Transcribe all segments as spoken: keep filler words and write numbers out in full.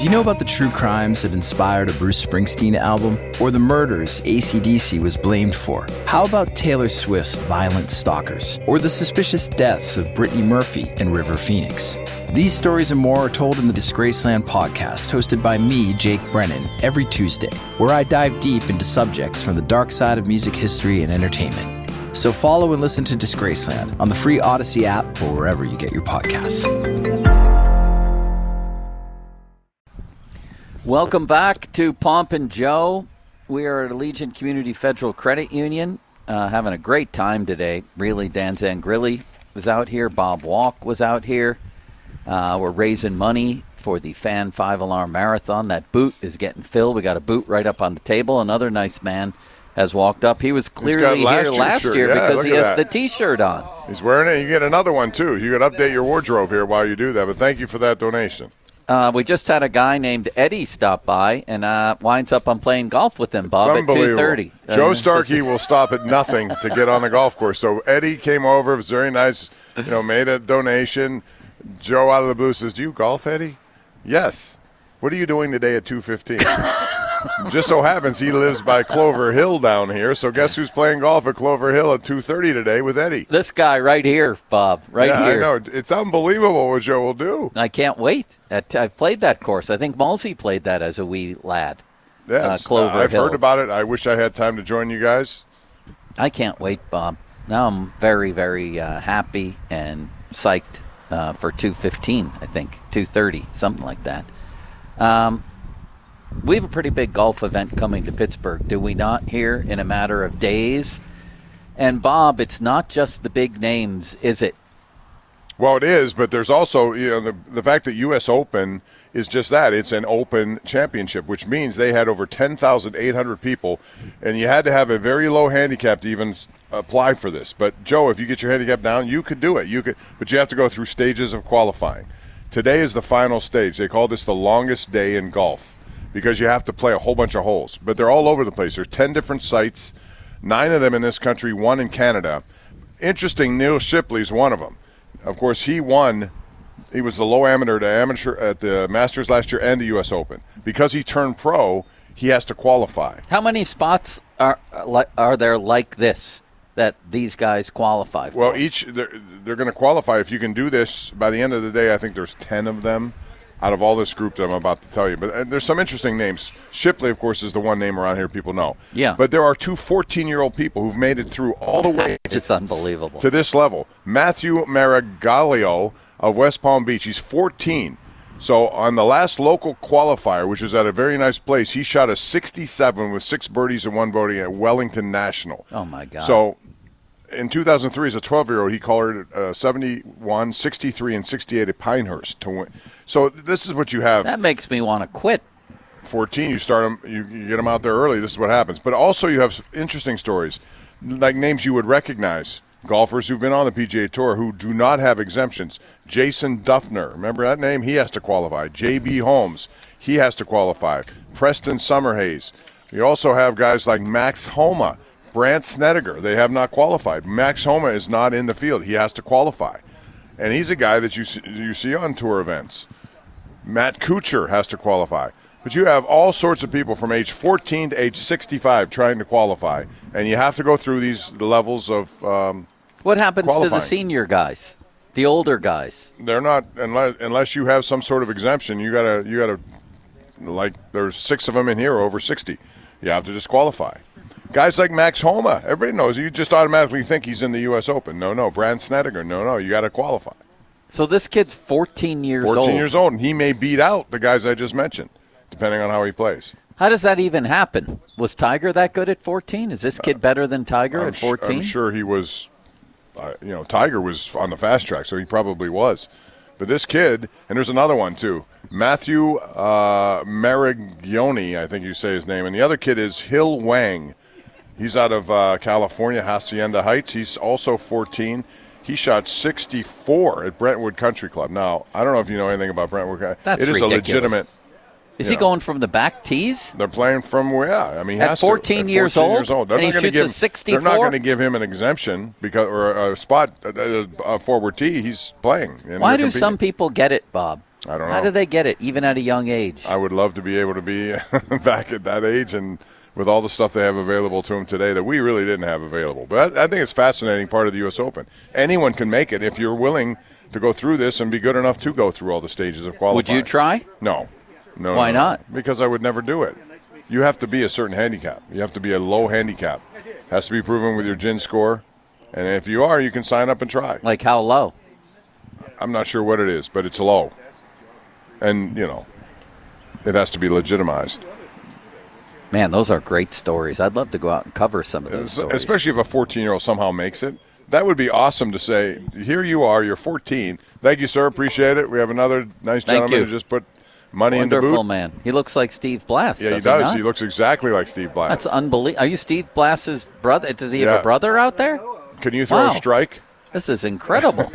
Do you know about the true crimes that inspired a Bruce Springsteen album? Or the murders A C D C was blamed for? How about Taylor Swift's Violent Stalkers? Or the suspicious deaths of Brittany Murphy and River Phoenix? These stories and more are told in the Disgraceland podcast, hosted by me, Jake Brennan, every Tuesday, where I dive deep into subjects from the dark side of music history and entertainment. So follow and listen to Disgraceland on the free Odyssey app or wherever you get your podcasts. Welcome back to Pomp and Joe. We are at Allegiant Community Federal Credit Union, uh, having a great time today. Really, Dan Zangrilli was out here. Bob Walk was out here. Uh, we're raising money for the Fan five-Alarm Marathon. That boot is getting filled. We got a boot right up on the table. Another nice man has walked up. He was clearly last here last shirt. year Yeah, because he has that. the T-shirt on. He's wearing it. You get another one, too. You got to update your wardrobe here while you do that. But thank you for that donation. Uh, we just had a guy named Eddie stop by and uh, winds up on playing golf with him, Bob, at two thirty. Joe uh, Starkey will stop at nothing to get on the golf course. So Eddie came over. It was very nice. You know, made a donation. Joe out of the blue says, "Do you golf, Eddie?" "Yes." "What are you doing today at two fifteen? Just so happens he lives by Clover Hill down here. So guess who's playing golf at Clover Hill at two thirty today with Eddie? This guy right here, Bob, right yeah, here. I know. It's unbelievable what Joe will do. I can't wait. I've played that course. I think Mulsey played that as a wee lad. Yeah, uh, Clover uh, I've Hill. heard about it. I wish I had time to join you guys. I can't wait, Bob. Now I'm very, very uh, happy and psyched uh, for two fifteen, I think, two thirty, something like that. Um, we have a pretty big golf event coming to Pittsburgh, do we not, here in a matter of days? And, Bob, it's not just the big names, is it? Well, it is, but there's also, you know, the the fact that U S Open is just that. It's an open championship, which means they had over ten thousand eight hundred people, and you had to have a very low handicap to even apply for this. But, Joe, if you get your handicap down, you could do it. You could, but you have to go through stages of qualifying. Today is the final stage. They call this the longest day in golf because you have to play a whole bunch of holes. But they're all over the place. There's ten different sites, nine of them in this country, one in Canada. Interesting, Neil Shipley's one of them. Of course, he won. He was the low amateur to amateur at the Masters last year and the U S Open. Because he turned pro, he has to qualify. How many spots are are there like this that these guys qualify for? Well, each they're, they're going to qualify. If you can do this by the end of the day, I think there's ten of them out of all this group that I'm about to tell you. But uh, there's some interesting names. Shipley, of course, is the one name around here people know. Yeah. But there are two fourteen-year-old people who've made it through all the way It's unbelievable. to this level. Matthew Marigalio of West Palm Beach. He's fourteen. So on the last local qualifier, which was at a very nice place, he shot a sixty-seven with six birdies and one bogey at Wellington National. Oh, my God. So in two thousand three, as a twelve-year-old, he colored uh, seventy-one, sixty-three, and sixty-eight at Pinehurst to win. So this is what you have. That makes me want to quit. fourteen, you start them, you, you get them out there early. This is what happens. But also you have interesting stories, like names you would recognize. Golfers who've been on the P G A Tour who do not have exemptions. Jason Duffner, remember that name? He has to qualify. J B. Holmes, he has to qualify. Preston Summerhays. You also have guys like Max Homa, Brant Snedeker. They have not qualified. Max Homa is not in the field. He has to qualify. And he's a guy that you see, you see on tour events. Matt Kuchar has to qualify. But you have all sorts of people from age fourteen to age sixty-five trying to qualify. And you have to go through these levels of um, What happens qualifying. to the senior guys, the older guys? They're not unless unless you have some sort of exemption. You gotta you gotta like there's six of them in here over sixty. You have to disqualify. Guys like Max Homa, everybody knows. You just automatically think he's in the U S Open. No, no. Brant Snedeker, no, no. You got to qualify. So this kid's fourteen years old. fourteen years old, and he may beat out the guys I just mentioned, depending on how he plays. How does that even happen? Was Tiger that good at fourteen? Is this kid better than Tiger I'm at su- fourteen? I'm sure he was. Uh, you know, Tiger was on the fast track, so he probably was. But this kid, and there's another one too, Matthew uh, Marigioni, I think you say his name, and the other kid is Hill Wang. He's out of uh, California, Hacienda Heights. He's also fourteen. He shot sixty-four at Brentwood Country Club. Now, I don't know if you know anything about Brentwood. That's It is ridiculous. a legitimate. Is you he know. going from the back tees? They're playing from where? Yeah, I mean, he At has to. fourteen At years fourteen old? years old. They're And not he gonna shoots a give, sixty-four? They're not going to give him an exemption because or a spot, a, a forward tee. He's playing. and Why they're do competing. some people get it, Bob? I don't know. How do they get it, even at a young age? I would love to be able to be back at that age and with all the stuff they have available to them today that we really didn't have available. But I, I think it's a fascinating part of the U S Open. Anyone can make it if you're willing to go through this and be good enough to go through all the stages of qualifying. Would you try? No. No. Why no, no. not? Because I would never do it. You have to be a certain handicap. You have to be a low handicap. Has to be proven with your G I N score. And if you are, you can sign up and try. Like how low? I'm not sure what it is, but it's low. And, you know, it has to be legitimized. Man, those are great stories. I'd love to go out and cover some of those stories. Especially if a fourteen-year-old somehow makes it. That would be awesome to say, here you are, you're fourteen. Thank you, sir. Appreciate it. We have another nice Thank gentleman you. who just put money Wonderful in the boot. man. He looks like Steve Blass, Yeah, he does does. He, He looks exactly like Steve Blass. That's unbelievable. Are you Steve Blass's brother? Does he have Yeah. a brother out there? Can you throw Wow. a strike? This is incredible.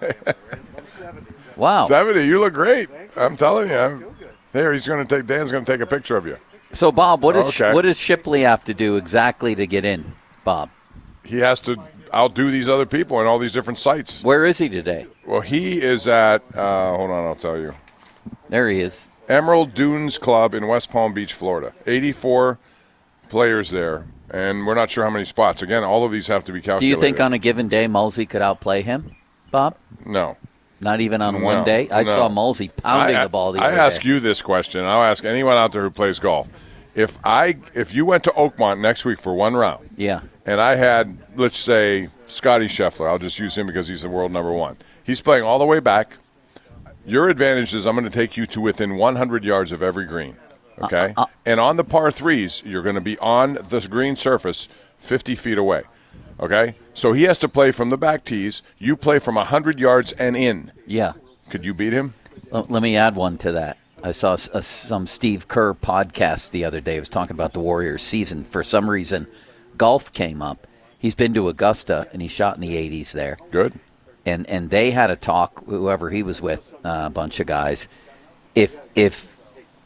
Wow. seventy, you look great. I'm telling you. I'm, here, he's going to take. Dan's going to take a picture of you. So, Bob, what, is, Okay. what does Shipley have to do exactly to get in, Bob? He has to outdo these other people in all these different sites. Where is he today? Well, he is at, uh, hold on, I'll tell you. There he is. Emerald Dunes Club in West Palm Beach, Florida. eighty-four players there, and we're not sure how many spots. Again, all of these have to be calculated. Do you think on a given day Mulsey could outplay him, Bob? No. Not even on No, one day? I no. saw Mulsey pounding I, the ball the I other ask day. you this question. I'll ask anyone out there who plays golf. If I if you went to Oakmont next week for one round, Yeah. and I had, let's say, Scotty Scheffler. I'll just use him because he's the world number one. He's playing all the way back. Your advantage is I'm going to take you to within one hundred yards of every green, okay? Uh, uh, and on the par threes, you're going to be on the green surface fifty feet away, okay? So he has to play from the back tees. You play from one hundred yards and in. Yeah. Could you beat him? L- Let me add one to that. I saw s- a, some Steve Kerr podcast the other day. He was talking about the Warriors season. For some reason, golf came up. He's been to Augusta, and he shot in the eighties there. Good. And and they had a talk, whoever he was with, uh, a bunch of guys. If if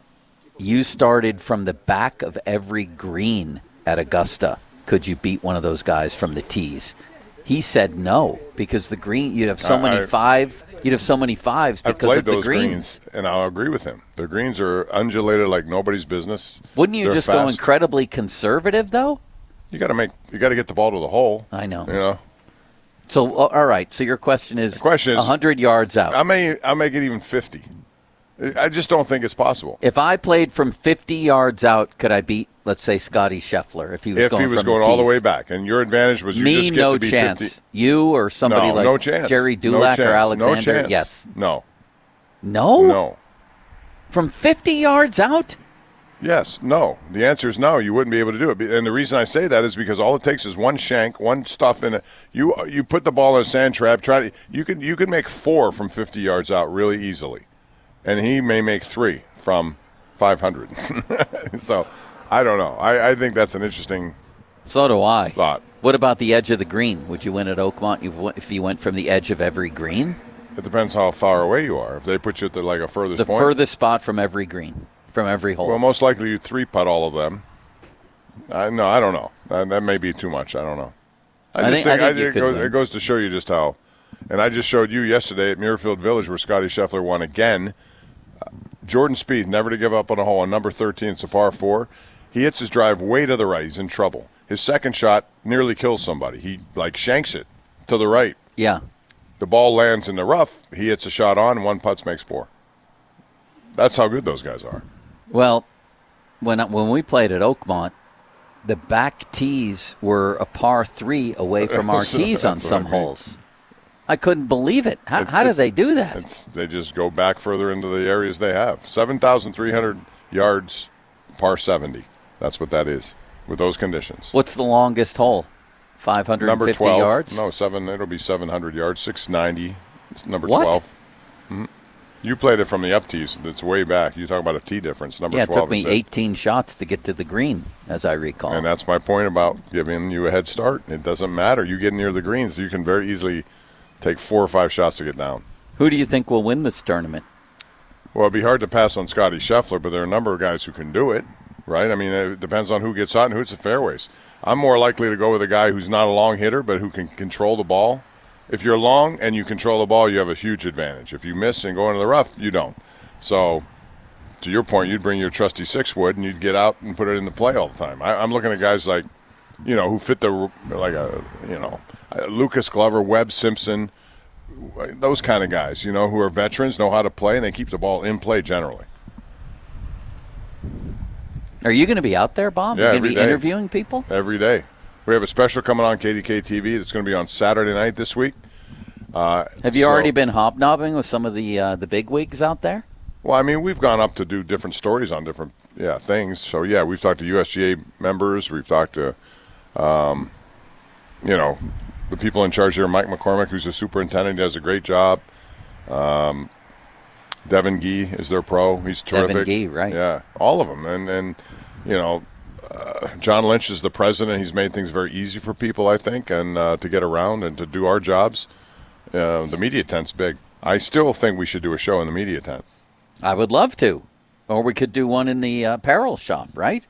you started from the back of every green at Augusta, could you beat one of those guys from the tees? He said no, because the green, you'd have so I- many I- five, you'd have so many fives I've because played of the those greens. greens, and I'll agree with him. The greens are undulated like nobody's business. Wouldn't you They're just go fast. incredibly conservative, though? You got to make. You got to get the ball to the hole. I know. You know. So, uh, all right. So your question is, The question is- one hundred yards out. I may. I make it even fifty. I just don't think it's possible. If I played from fifty yards out, could I beat, let's say, Scotty Scheffler if he was If going he was from going the all the tees? way back, and your advantage was you Me, just get no to be chance. fifty. You or somebody no, like no chance. Jerry No Dulac chance. or Alexander? No chance. Yes. No. No? No. From fifty yards out? Yes. No. The answer is no. You wouldn't be able to do it. And the reason I say that is because all it takes is one shank, one stuff in it. You you put the ball in a sand trap. Try to. You can you can make four from fifty yards out really easily, and he may make three from five hundred. So I don't know. I, I think that's an interesting So do I. thought. What about the edge of the green? Would you win at Oakmont if you went from the edge of every green? It depends how far away you are. If they put you at the, like a furthest The point, furthest spot from every green, from every hole. well, most likely you three putt all of them. I no, I don't know. That, that may be too much. I don't know. I just think- I think you it, could goes, win. it goes to show you just how. And I just showed you yesterday at Muirfield Village where Scotty Scheffler won again. Uh, Jordan Spieth never to give up on a hole on number thirteen. It's a par four. He hits his drive way to the right. He's in trouble. His second shot nearly kills somebody. He like shanks it to the right. yeah. The ball lands in the rough. He hits a shot on. One putts makes four. That's how good those guys are. Well, when when we played at Oakmont, the back tees were a par three away from our tees on That's what some I mean. holes. I couldn't believe it. How, It- how do it- they do that? It's, they just go back further into the areas they have. seven thousand three hundred yards, par seventy. That's what that is with those conditions. What's the longest hole? five hundred fifty Number twelve. yards? No, seven. It'll be seven hundred yards. six ninety. Number What? twelve. Mhm. You played it from the up tees. That's way back. You talk about a tee difference. Number Yeah, it twelve. took me is it. eighteen shots to get to the green, as I recall. And that's my point about giving you a head start. It doesn't matter. You get near the greens, you can very easily take four or five shots to get down. Who do you think will win this tournament? Well, it'd be hard to pass on Scotty Scheffler, but there are a number of guys who can do it, right? I mean, it depends on who gets hot and who hits the fairways. I'm more likely to go with a guy who's not a long hitter, but who can control the ball. If you're long and you control the ball, you have a huge advantage. If you miss and go into the rough, you don't. So, to your point, you'd bring your trusty six wood and you'd get out and put it in the play all the time. I, I'm looking at guys like, you know, who fit the like a you know Lucas Glover, Webb Simpson, those kind of guys. You know, who are veterans, know how to play, and they keep the ball in play generally. Are you going to be out there, Bob? Yeah, You're going every to be day. interviewing people? Every day. We have a special coming on K D K T V that's going to be on Saturday night this week. Uh, have you so, already been hobnobbing with some of the uh, the big wigs out there? Well, I mean, we've gone up to do different stories on different yeah things. So, yeah, we've talked to U S G A members. We've talked to, um, you know, the people in charge here, Mike McCormick, who's a superintendent. He does a great job. Um, Devin Gee is their pro. He's terrific. Devin Gee, right. Yeah, all of them. And, and you know, uh, John Lynch is the president. He's made things very easy for people, I think, and uh, to get around and to do our jobs. Uh, the media tent's big. I still think we should do a show in the media tent. I would love to. Or we could do one in the uh, apparel shop, right?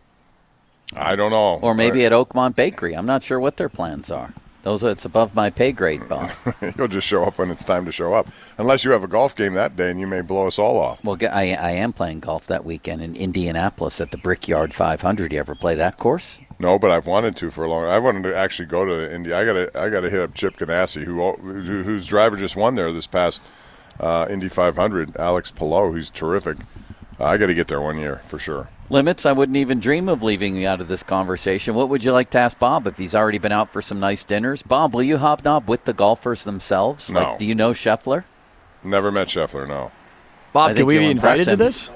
I don't know. Or maybe at Oakmont Bakery. I'm not sure what their plans are. Those are, it's above my pay grade, Bob. You'll just show up when it's time to show up. Unless you have a golf game that day and you may blow us all off. Well, I, I am playing golf that weekend in Indianapolis at the Brickyard five hundred. You ever play that course? No, but I've wanted to for a long time. I wanted to actually go to Indy. I got to I got to hit up Chip Ganassi, who, who whose driver just won there this past uh, Indy five hundred, Alex Palou. He's terrific. Uh, I got to get there one year for sure. Limits, I wouldn't even dream of leaving you out of this conversation. What would you like to ask Bob if he's already been out for some nice dinners? Bob, will you hobnob with the golfers themselves? No. Like, do you know Scheffler? Never met Scheffler, no. Bob, can we be invited to this?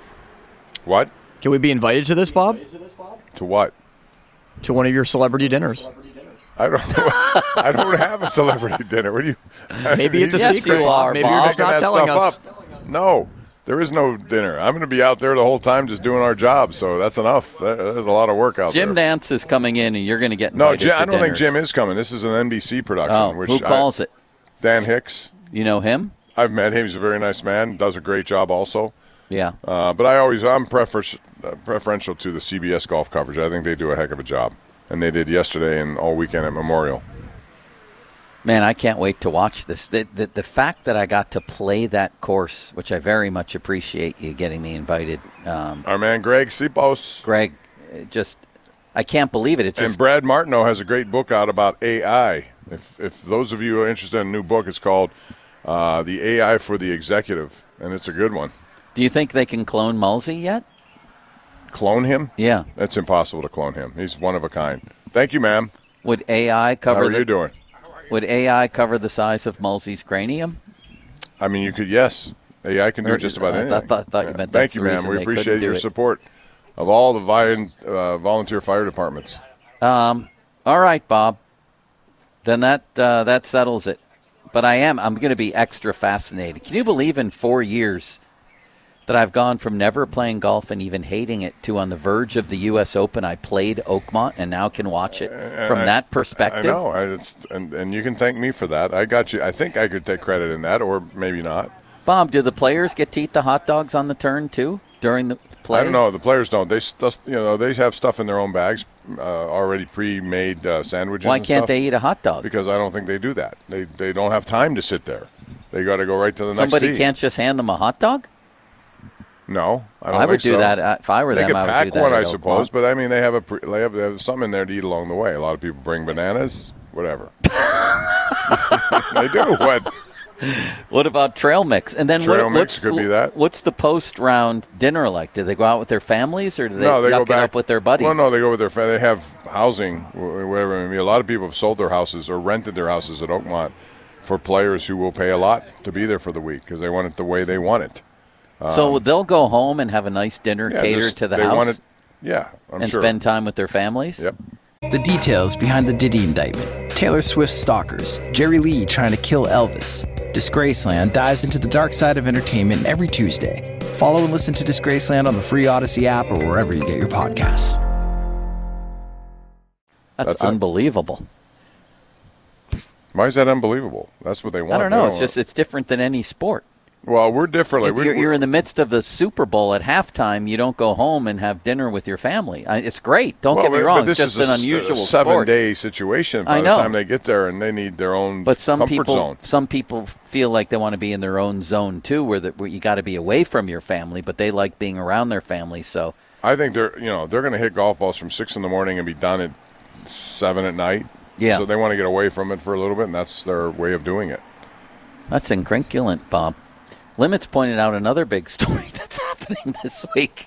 What? Can we be invited to this, Bob? To what? To one of your celebrity dinners. I don't. I don't have a celebrity dinner. What do you? Maybe it's a Yes, secret. you are, Maybe Bob. you're just Making not that telling stuff us. up. No, there is no dinner. I'm going to be out there the whole time just doing our job. So that's enough. That- There's a lot of work out Jim there. Nance is coming in, and you're going to get No, invited Jim, to I don't think dinners. Jim is coming. This is an N B C production. Oh, which who calls I, it? Dan Hicks. You know him? I've met him. He's a very nice man. Does a great job also. Yeah. Uh, but I always I'm prefer- uh, preferential to the C B S golf coverage. I think they do a heck of a job, and they did yesterday and all weekend at Memorial. Man, I can't wait to watch this. The, the, the fact that I got to play that course, which I very much appreciate you getting me invited. Um, Our man Greg Sipos. Greg, it just I can't believe it. It just And Brad Martineau has a great book out about A I. If if those of you are interested in a new book, it's called uh, The A I for the Executive, and it's a good one. Do you think they can clone Mulsey yet? Clone him? Yeah. It's impossible to clone him. He's one of a kind. Thank you, ma'am. Would A I cover How are the you doing? Would A I cover the size of Mulsey's cranium? I mean, you could, yes. A I can do Or- just about I anything. thought- thought- thought you Yeah. meant Thank that's you, the ma'am. reason We they appreciate couldn't do your it. support of all the vi- uh, volunteer fire departments. Um, all right, Bob. Then that uh, that settles it. But I am I'm going to be extra fascinated. Can you believe in four years that I've gone from never playing golf and even hating it to on the verge of the U S Open, I played Oakmont and now can watch it from I- that perspective? I know, I, it's, and, and you can thank me for that. I got you. I think I could take credit in that, or maybe not. Bob, do the players get to eat the hot dogs on the turn too during the play? I don't know. The players don't. They st- you know they have stuff in their own bags, uh, already pre-made uh, sandwiches. Why and can't stuff, they eat a hot dog? Because I don't think they do that. They they don't have time to sit there. They got to go right to the Somebody next tee. can't just hand them a hot dog? No, I don't I would think do so. that uh, if I were They them. could I would pack do that one, at I suppose, Oakmont. but I mean they have a pre- they have, they have something in there to eat along the way. A lot of people bring bananas, whatever. They do. What? What about trail mix? And then Trail what, mix what's could be that. What's the post-round dinner like? Do they go out with their families, or do they, no, they yuck go it back up with their buddies? Well, no, they go with their. fa- They have housing, wh- whatever. I mean, a lot of people have sold their houses or rented their houses at Oakmont for players who will pay a lot to be there for the week because they want it the way they want it. so they'll go home and have a nice dinner Yeah, catered just- to the they house want it. Yeah, I'm and sure. spend time with their families. Yep. The details behind the Diddy indictment, Taylor Swift's stalkers, Jerry Lee trying to kill Elvis. Disgraceland dives into the dark side of entertainment every Tuesday. Follow and listen to Disgraceland on the free Odyssey app or wherever you get your podcasts. That's, That's it. unbelievable. Why is that unbelievable? That's what they want. I don't They know. It's just it's different than any sport. Well, we're differently. If We're, you're, we're, you're in the midst of the Super Bowl at halftime, you don't go home and have dinner with your family. I, it's great. Don't well, get me but wrong. This it's just is a, an unusual a sport. seven-day situation by I the know. time they get there, and they need their own But some comfort people, zone. some people feel like they want to be in their own zone too, where, the, where you got to be away from your family, but they like being around their family. So I think they're you know they're going to hit golf balls from six in the morning and be done at seven at night. Yeah. So they want to get away from it for a little bit, and that's their way of doing it. that's incongruent, Bob. Limits pointed out another big story that's happening this week,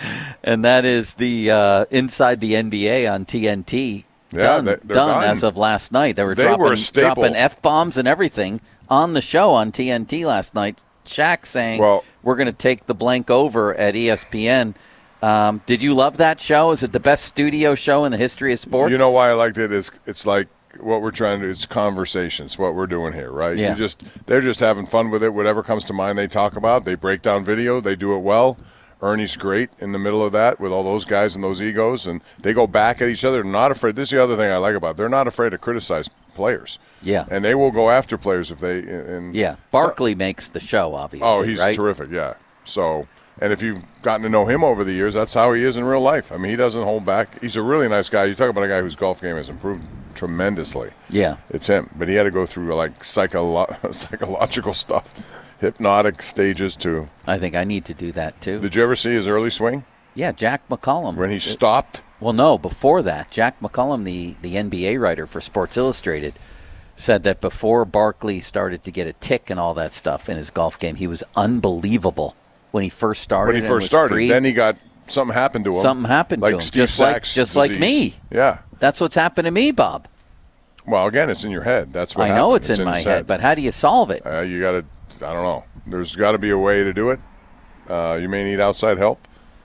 and that is the uh, Inside the N B A on T N T. Yeah, done, they- done, they're done. as of last night. They were They dropping, were a staple. dropping F-bombs and everything on the show on T N T last night. Shaq saying, Well- we're going to take the blank over at E S P N. Um, did you love that show? Is it the best studio show in the history of sports? You know why I liked it is it's like what we're trying to do. It's conversations, what we're doing here, right? Yeah. You just they're just having fun with it. Whatever comes to mind, they talk about. They break down video. They do it well. Ernie's great in the middle of that with all those guys and those egos, and they go back at each other. They're not afraid. This is the other thing I like about it. They're not afraid to criticize players. Yeah. And they will go after players if they. And Yeah, Barkley makes the show, obviously. Oh, he's right? terrific. Yeah. So, and if you've gotten to know him over the years, that's how he is in real life. I mean, he doesn't hold back. He's a really nice guy. You talk about a guy whose golf game has improved tremendously. Yeah. It's him. But he had to go through like psycholo- psychological stuff, hypnotic stages too. I think I need to do that, too. Did you ever see his early swing Yeah, Jack McCollum. when he stopped? Well, no, before that, Jack McCollum, the, the N B A writer for Sports Illustrated, said that before Barkley started to get a tick and all that stuff in his golf game, he was unbelievable when he first started. When he and first was started, free. then he got something happened to him. Something happened like to him, Steve just like Sachs just like disease. me. Yeah. That's what's happened to me, Bob. Well, again, it's in your head. That's what I know happened. it's, in my his head, but how do you solve it? Uh, you got to. I don't know. There's got to be a way to do it. Uh, you may need outside help.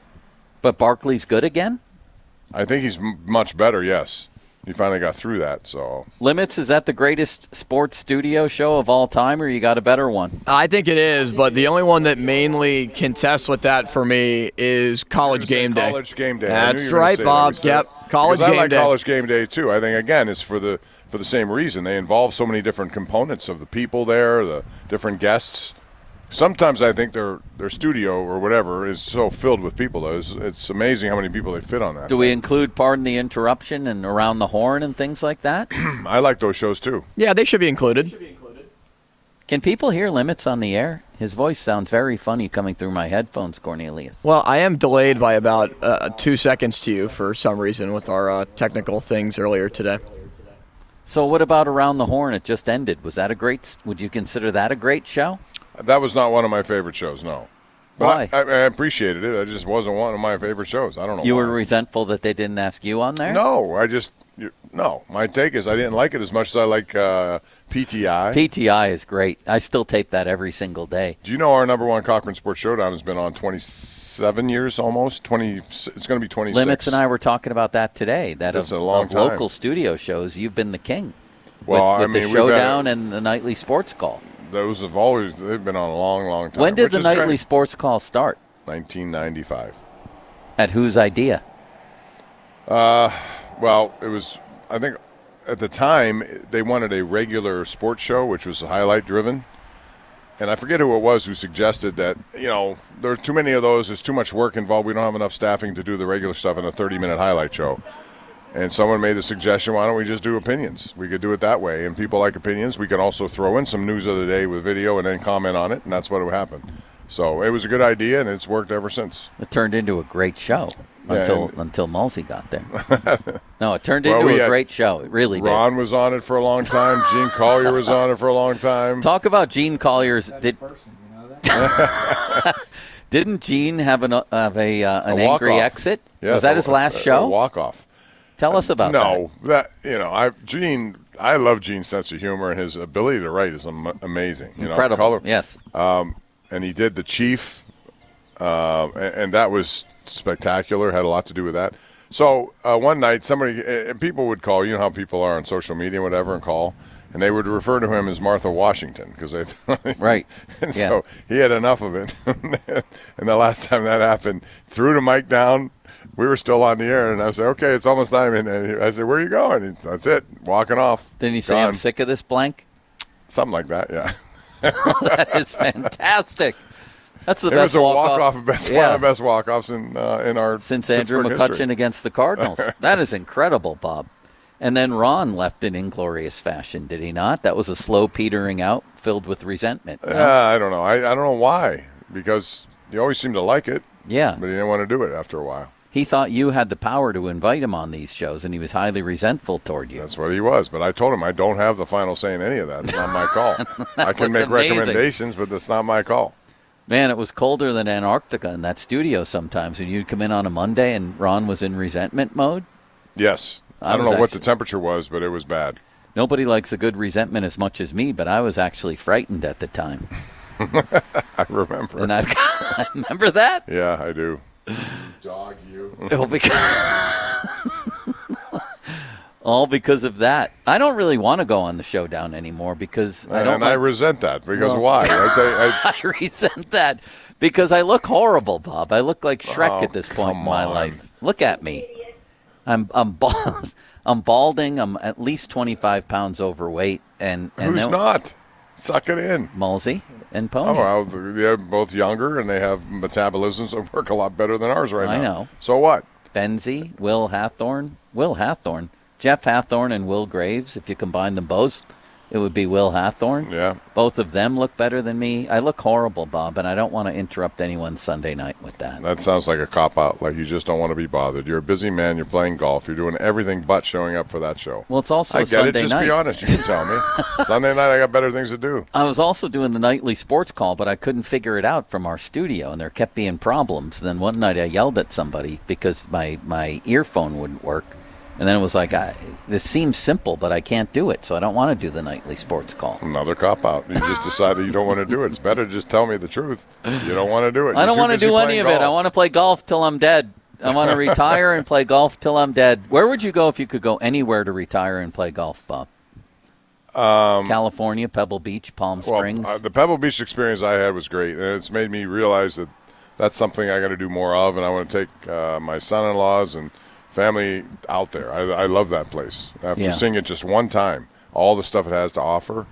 But Barkley's good again? I think he's m- much better. Yes, he finally got through that. So Limits, is that the greatest sports studio show of all time, or you got a better one? I think it is, but the only one that mainly contests with that for me is College Game Day. College Game Day. I knew That's you were gonna right, say that. Bob. We said Yep, it. College Because Game I like Day. College Game Day too. I think again, it's for the for the same reason. They involve so many different components of the people there, the different guests. Sometimes I think their their studio or whatever is so filled with people. Though it's, it's amazing how many people they fit on that. Do we thing. include Pardon the Interruption and Around the Horn and things like that? I like those shows too. Yeah, they should be included. Can people hear Limits on the air? His voice sounds very funny coming through my headphones, Cornelius. Well, I am delayed by about uh, two seconds to you for some reason with our uh, technical things earlier today. So what about Around the Horn? It just ended. Was that a great, would you consider that a great show? That was not one of my favorite shows. No. But Why? I, I, I appreciated it. It just wasn't one of my favorite shows. I don't know. You why. were resentful that they didn't ask you on there? No, I just you, no. My take is I didn't like it as much as I like uh, P T I. P T I is great. I still tape that every single day. Do you know our number one Cochran Sports Showdown has been on twenty-seven years almost? twenty. It's going to be twenty-six. Limits and I were talking about that today. That That's of, a long of time. local studio shows, you've been the king. Well, with with I mean, the we've Showdown had- and the Nightly Sports Call. Those have always they've been on a long, long time. When did which the is Nightly great. Sports Call start? nineteen ninety-five. At whose idea? Well, it was. I think at the time they wanted a regular sports show, which was highlight driven. And I forget who it was who suggested that, you know, there are too many of those. There's too much work involved. We don't have enough staffing to do the regular stuff in a thirty-minute highlight show. And someone made the suggestion, why don't we just do opinions? We could do it that way. And people like opinions. We could also throw in some news of the day with video and then comment on it, and that's what would happen. So it was a good idea, and it's worked ever since. It turned into a great show Yeah, until and- until Mulsey got there. No, it turned Well, into we a had great show. It really did. Ron was on it for a long time. Gene Collier was on it for a long time. Talk about Gene Collier's. Did didn't Gene have an have a uh, an A angry walk-off. exit? Yes, Was that a- his last a- show? A walk-off. Tell us about that. No, that you know, I Gene. I love Gene's sense of humor, and his ability to write is am- amazing. You Incredible. Know, color, Yes. and he did The Chief, uh, and, and that was spectacular. Had a lot to do with that. So uh, one night, somebody and people would call. You know how people are on social media, and whatever, and call, and they would refer to him as Martha Washington because they Right. And Yeah. so he had enough of it. And the last time that happened, threw the mic down. We were still on the air, and I said, "Okay, it's almost time." And I said, "Where are you going?" He, That's it, walking off. Didn't he say, Gone. "I'm sick of this blank"? Something like that, yeah. That is fantastic. That's the it best was a walk-off. walk-off, best, yeah. one of the best walk-offs in, uh, in our Since Andrew Pittsburgh McCutcheon history. against the Cardinals. That is incredible, Bob. And then Ron left in inglorious fashion, did he not? That was a slow petering out filled with resentment. No? Yeah, I don't know. I, I don't know why. Because you always seem to like it. Yeah. But he didn't want to do it after a while. He thought you had the power to invite him on these shows, and he was highly resentful toward you. That's what he was. But I told him I don't have the final say in any of that. It's not my call. I can make amazing. recommendations, but that's not my call. Man, it was colder than Antarctica in that studio sometimes. And you'd come in on a Monday, and Ron was in resentment mode. Yes. I, I don't was know what actually- the temperature was, but it was bad. Nobody likes a good resentment as much as me, but I was actually frightened at the time. I remember. And I've got, remember that? Yeah, I do. Dog you. All because, all because of that. I don't really want to go on the showdown anymore because I don't. And I like- resent that because Well- why? I, I, I resent that because I look horrible, Bob. I look like Shrek Oh, at this point in come my on. life. Look at me. I'm I'm bald. I'm balding. I'm at least twenty-five pounds overweight. And, and who's then- not? Suck it in. Mulsey and Oh, Pony. well, they're both younger and they have metabolisms that work a lot better than ours right I now. know. So what? Benzie, Will Hathorne, Will Hathorne, Jeff Hathorne, and Will Graves. If you combine them both, it would be Will Hathorne. Yeah. Both of them look better than me. I look horrible, Bob, and I don't want to interrupt anyone's Sunday night with that. That sounds like a cop-out, like you just don't want to be bothered. You're a busy man. You're playing golf. You're doing everything but showing up for that show. Well, it's also I a get Sunday it. Just night. be honest. You can tell me. Sunday night, I got better things to do. I was also doing the nightly sports call, but I couldn't figure it out from our studio, and there kept being problems. Then one night I yelled at somebody because my, my earphone wouldn't work. And then it was like, I, this seems simple, but I can't do it, so I don't want to do the nightly sports call. Another cop-out. You just decided you don't want to do it. It's better to just tell me the truth. You don't want to do it. I don't You're too want to busy do any playing of it. I golf. want to play golf till I'm dead. I want to retire and play golf till I'm dead. Where would you go if you could go anywhere to retire and play golf, Bob? Um, California, Pebble Beach, Palm Springs. Well, uh, the Pebble Beach experience I had was great, and it's made me realize that that's something I got to do more of, and I want to take uh, my son-in-laws and family out there. I, I love that place. After Yeah. seeing it just one time, all the stuff it has to offer.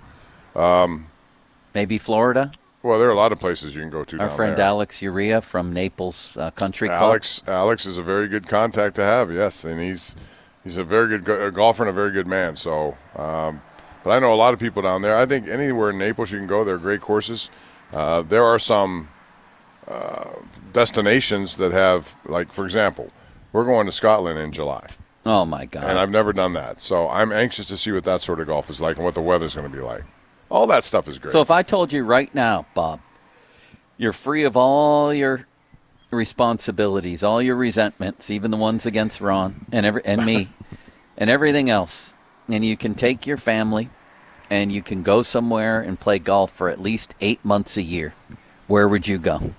Maybe Florida. Well, there are a lot of places you can go to Our down friend there. Alex Uria from Naples uh, Country Club. Alex, Alex is a very good contact to have. Yes, and he's he's a very good go- golfer and a very good man. So, um, but I know a lot of people down there. I think anywhere in Naples you can go. There are great courses. Uh, there are some uh, destinations that have, like for example, we're going to Scotland in July, Oh, my God. and I've never done that. So I'm anxious to see what that sort of golf is like and what the weather's going to be like. All that stuff is great. So if I told you right now, Bob, you're free of all your responsibilities, all your resentments, even the ones against Ron and every, and me, and everything else, and you can take your family and you can go somewhere and play golf for at least eight months a year, where would you go?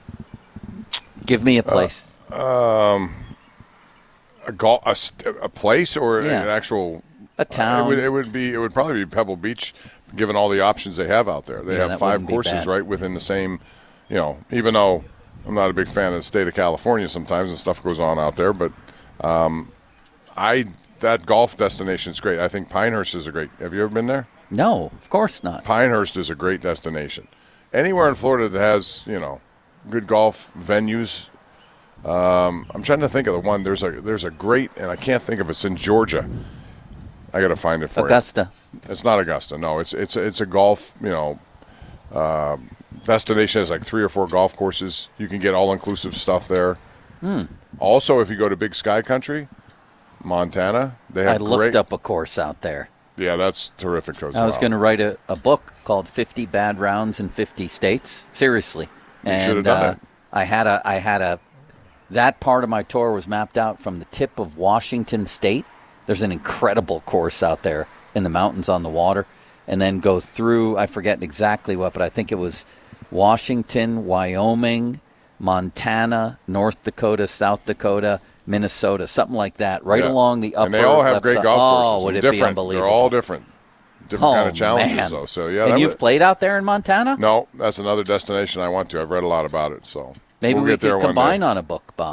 Give me a place. Uh, a, golf, a, st- a place or Yeah. an actual A town. Uh, it, would, it would be. It would probably be Pebble Beach, given all the options they have out there. They Yeah, have that five wouldn't be courses bad. right within the same. You know, even though I'm not a big fan of the state of California sometimes and stuff goes on out there, but um, I that golf destination is great. I think Pinehurst is a great. Have you ever been there? No, of course not. Pinehurst is a great destination. Anywhere in Florida that has you know good golf venues. Um, I'm trying to think of the one. There's a there's a great, and I can't think of it. It's in Georgia. I got to find it for Augusta. you. It's not Augusta. No, it's it's it's a golf. You know, uh, destination has like three or four golf courses. You can get all inclusive stuff there. Hmm. Also, if you go to Big Sky Country, Montana, they have I looked great. up a course out there. Yeah, that's terrific. As I was well. going to write a, a book called fifty Bad Rounds in fifty States. Seriously. You and should have done uh, it. I had a I had a that part of my tour was mapped out from the tip of Washington State. There's an incredible course out there in the mountains on the water, and then go through, I forget exactly what, but I think it was Washington, Wyoming, Montana, North Dakota, South Dakota, Minnesota, something like that, right Yeah. along the upper and they all have left great side. golf Oh, courses. would and it be different. unbelievable? They're all different. Different Oh, kind of challenges, man. though. So yeah, And that you've would- played out there in Montana? No, that's another destination I want to. I've read a lot about it. So Maybe we'll we get there could one combine day. on a book, Bob.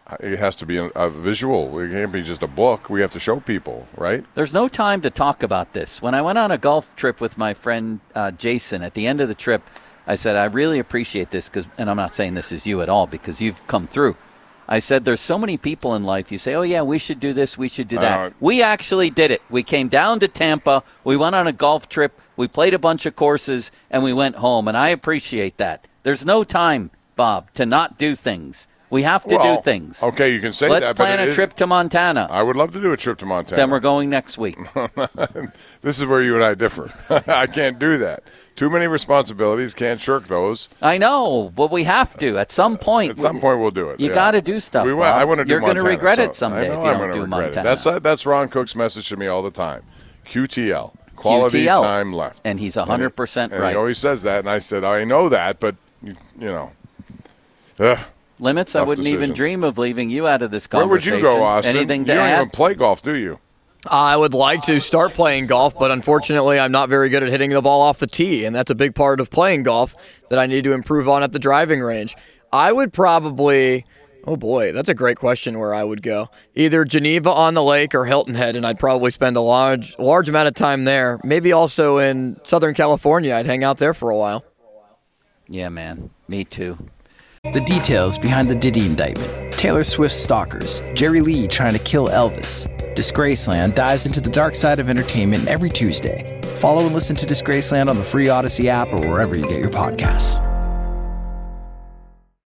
It has to be a, a visual. It can't be just a book. We have to show people, right? There's no time to talk about this. When I went on a golf trip with my friend uh, Jason, at the end of the trip, I said, I really appreciate this, because, and I'm not saying this is you at all, because you've come through. I said, there's so many people in life, you say, oh, yeah, we should do this, we should do that. Uh, we actually did it. We came down to Tampa, we went on a golf trip, we played a bunch of courses, and we went home, and I appreciate that. There's no time, Bob, to not do things. We have to well, do things. Okay, you can say Let's that. Let's plan a is, trip to Montana. I would love to do a trip to Montana. Then we're going next week. This is where you and I differ. I can't do that. Too many responsibilities. Can't shirk those. I know, but we have to. At some point. At some point, we'll do it. You yeah. got to do stuff. We, Bob. I want to do You're Montana. You're going to regret so it someday if you I'm don't do Montana. It. That's uh, that's Ron Cook's message to me all the time. Q T L. Quality Q T L. time left. And he's one hundred percent and right. He always says that, and I said, I know that, but, you, you know. Ugh. Limits, I wouldn't decisions. even dream of leaving you out of this conversation. Where would you go, Austin? Anything to you don't add? even play golf, do you? I would like to start playing golf, but unfortunately I'm not very good at hitting the ball off the tee, and that's a big part of playing golf that I need to improve on at the driving range. I would probably, oh boy, that's a great question where I would go. Either Geneva on the Lake or Hilton Head, and I'd probably spend a large, large amount of time there. Maybe also in Southern California. I'd hang out there for a while. Yeah, man. Me too. The details behind the Diddy indictment, Taylor Swift's stalkers, Jerry Lee trying to kill Elvis. Disgraceland dives into the dark side of entertainment every Tuesday. Follow and listen to Disgraceland on the free Odyssey app or wherever you get your podcasts.